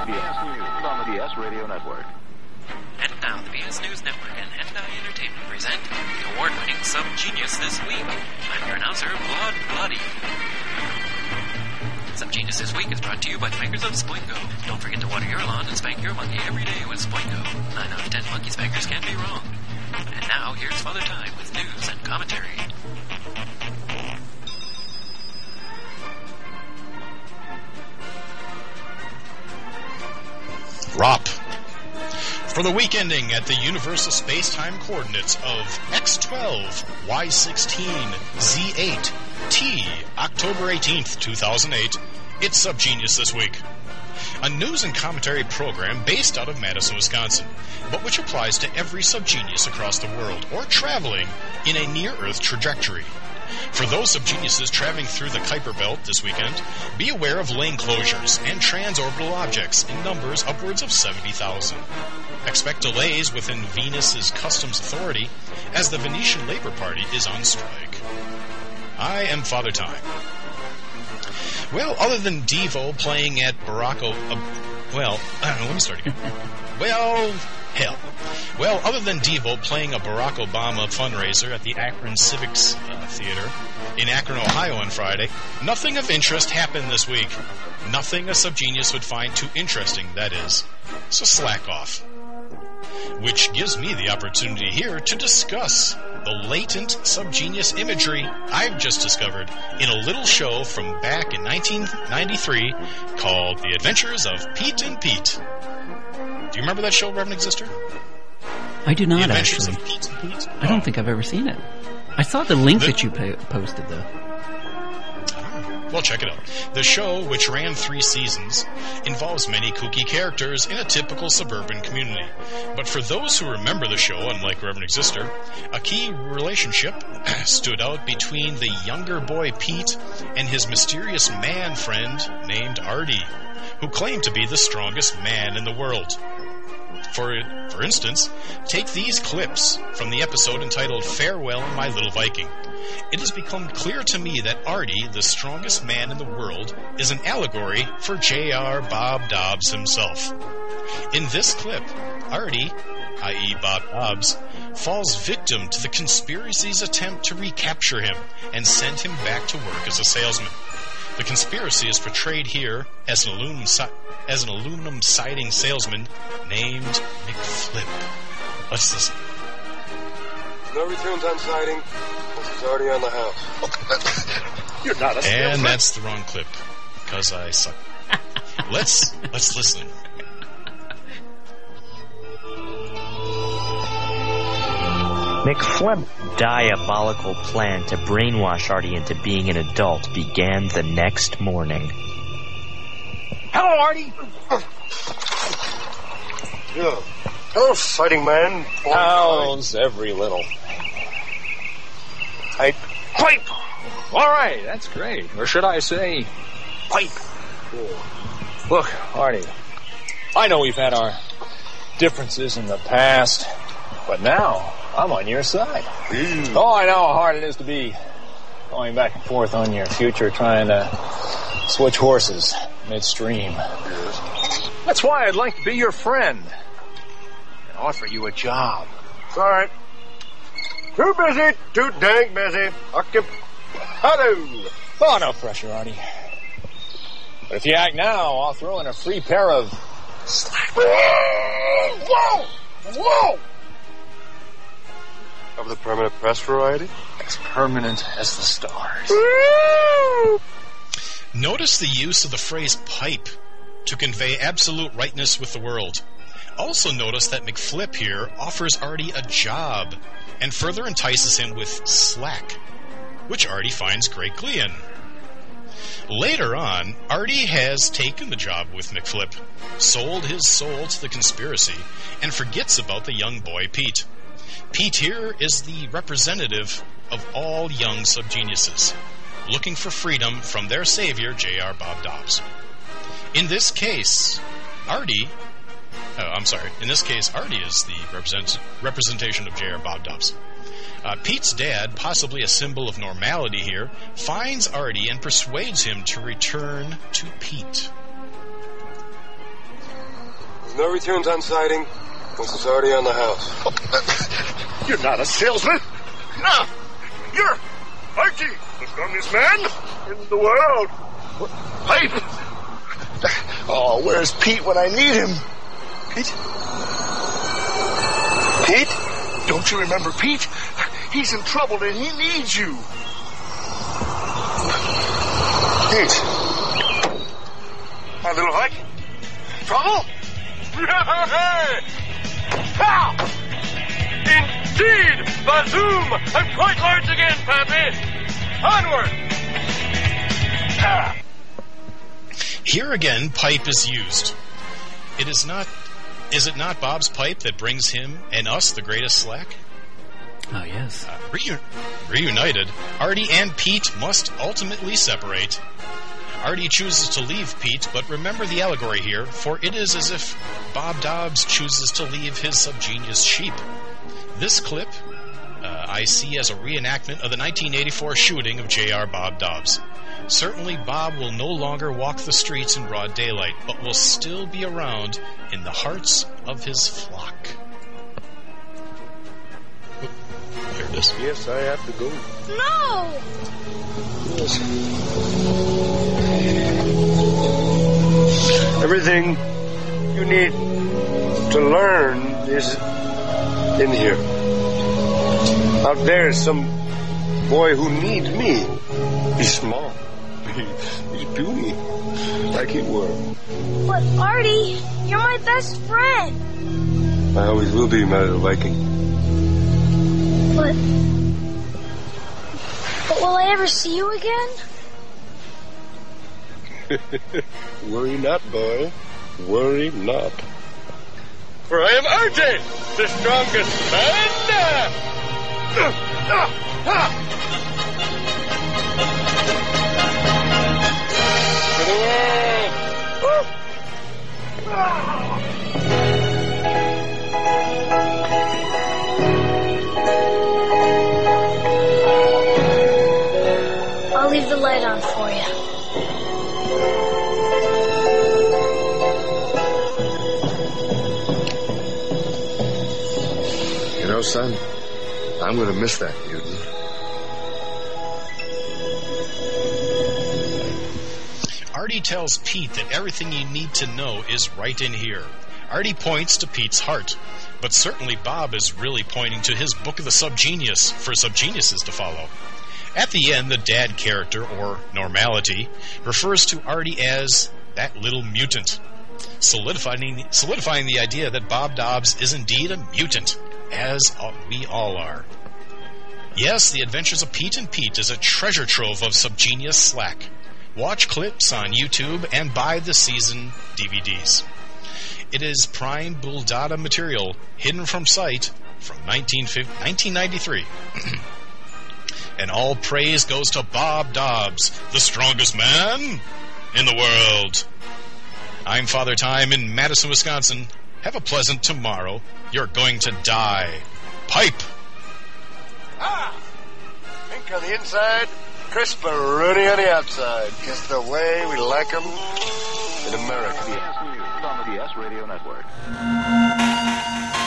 BS News on the BS Radio Network. And now, the BS News Network and Hentai Entertainment present the award-winning Subgenius This Week. I'm your announcer, Blood Bloody. Subgenius This Week is brought to you by the makers of Spoingo. Don't forget to water your lawn and spank your monkey every day with Spoingo. 9 out of 10 monkey spankers can be wrong. And now, here's Father Time with news and commentary. ROP. For the week ending at the universal space-time coordinates of X12, Y16, Z8, T, October 18th, 2008, it's Subgenius This Week. A news and commentary program based out of Madison, Wisconsin, but which applies to every subgenius across the world or traveling in a near-Earth trajectory. For those subgeniuses traveling through the Kuiper Belt this weekend, be aware of lane closures and transorbital objects in numbers upwards of 70,000. Expect delays within Venus's Customs Authority as the Venetian Labor Party is on strike. I am Father Time. Well, other than Devo playing at let me start again. Other than Devo playing a Barack Obama fundraiser at the Akron Civics Theater in Akron, Ohio on Friday, nothing of interest happened this week. Nothing a subgenius would find too interesting, that is. So slack off. Which gives me the opportunity here to discuss the latent subgenius imagery I've just discovered in a little show from back in 1993 called The Adventures of Pete and Pete. Do you remember that show, Reverend Exister? I do not, actually. Of Pete and Pete? I don't think I've ever seen it. I saw the link that you posted, though. Well, check it out. The show, which ran 3 seasons, involves many kooky characters in a typical suburban community. But for those who remember the show, unlike Reverend Exister, a key relationship stood out between the younger boy Pete and his mysterious man friend named Artie, who claimed to be the strongest man in the world. For instance, take these clips from the episode entitled Farewell, My Little Viking. It has become clear to me that Artie, the strongest man in the world, is an allegory for J.R. Bob Dobbs himself. In this clip, Artie, i.e. Bob Dobbs, falls victim to the conspiracy's attempt to recapture him and send him back to work as a salesman. The conspiracy is portrayed here as an aluminum siding salesman named McFlip. Let's listen. No returns on siding. He's already on the house. You're not a salesman. And that's the wrong clip, because I suck. Let's listen. McFlip's diabolical plan to brainwash Artie into being an adult began the next morning. Hello, Artie. Yeah. Hello, sighting man. How's every little? Pipe. All right, that's great. Or should I say, pipe. Look, Artie, I know we've had our differences in the past, but now I'm on your side. Oh, I know how hard it is to be going back and forth on your future, trying to switch horses midstream. That's why I'd like to be your friend and offer you a job. Sorry. Too busy, too dang busy. Oh, no pressure, Artie. But if you act now, I'll throw in a free pair of slacks. Whoa! Of the permanent press variety? As permanent as the stars. Notice the use of the phrase pipe to convey absolute rightness with the world. Also notice that McFlip here offers Artie a job and further entices him with slack, which Artie finds great glee in. Later on, Artie has taken the job with McFlip, sold his soul to the conspiracy, and forgets about the young boy Pete. Pete here is the representative of all young subgeniuses, looking for freedom from their savior, J.R. Bob Dobbs. In this case, Artie is the representation of J.R. Bob Dobbs. Pete's dad, possibly a symbol of normality here, finds Artie and persuades him to return to Pete. No returns on sighting once it's already on the house. You're not a salesman. No. You're Archie, the strongest man in the world. Pipe. Oh, where's Pete when I need him? Pete? Pete? Don't you remember Pete? He's in trouble and he needs you. Pete. My little Hike? Trouble? Indeed! Bazoom! I'm quite large again, Pappy! Onward! Here again, pipe is used. Is it not Bob's pipe that brings him and us the greatest slack? Oh, yes. Reunited, Artie and Pete must ultimately separate. Artie chooses to leave Pete, but remember the allegory here, for it is as if Bob Dobbs chooses to leave his subgenius sheep. This clip I see as a reenactment of the 1984 shooting of J.R. Bob Dobbs. Certainly Bob will no longer walk the streets in broad daylight, but will still be around in the hearts of his flock. There it is. Yes, I have to go. No! Yes. Everything you need to learn is in here. Out there is some boy who needs me. He's small. He's puny. Like he were. But Artie, you're my best friend. I always will be, my little Viking. But will I ever see you again? Worry not, boy. Worry not. For I am Archie, the strongest man! For the world! I'll leave the light on for you. You know, son, I'm going to miss that mutant. Artie tells Pete that everything you need to know is right in here. Artie points to Pete's heart, but certainly Bob is really pointing to his book of the subgenius for subgeniuses to follow. At the end, the dad character, or Normality, refers to Artie as that little mutant, solidifying the idea that Bob Dobbs is indeed a mutant, as we all are. Yes, The Adventures of Pete and Pete is a treasure trove of subgenius slack. Watch clips on YouTube and buy the season DVDs. It is prime Bull Dada material, hidden from sight, from 1993. And all praise goes to Bob Dobbs, the strongest man in the world. I'm Father Time in Madison, Wisconsin. Have a pleasant tomorrow. You're going to die. Pipe! Pink on the inside, crisperoni on the outside. Just the way we like 'em in America. CBS News on the BS Radio Network.